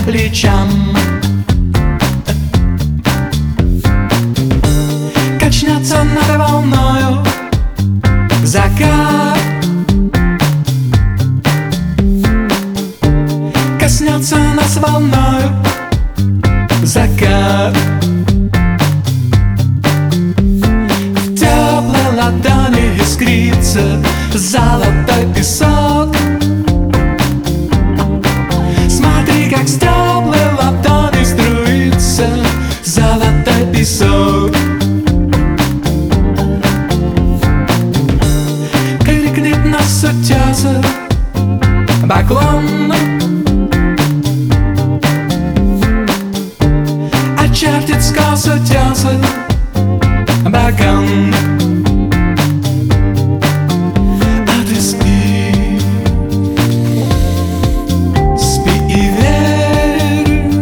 плечам. Качнется над волною закат, коснется нас волною закат. В теплой ладони искрится золотой песок. Смотри, как с теплой ладони струится золотой песок. Крикнет нас утёса поклон, очертит скос утёса боком. А ты спи, спи и верь,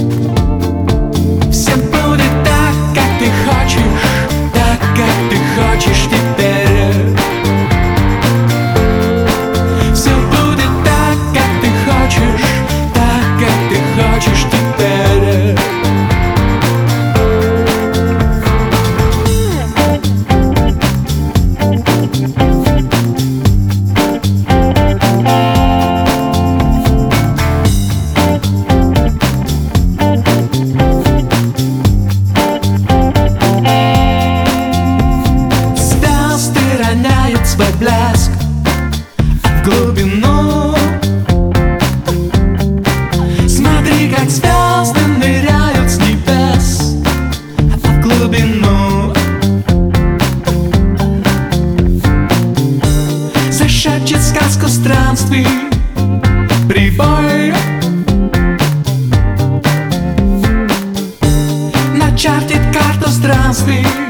все будет так, как ты хочешь, так, как ты хочешь теперь. Все будет так, как ты хочешь, так, как ты хочешь теперь. Свой блеск в глубину. Смотри, как звезды ныряют с небес в глубину. Зашепчет сказку странствий прибой, начертит карту странствий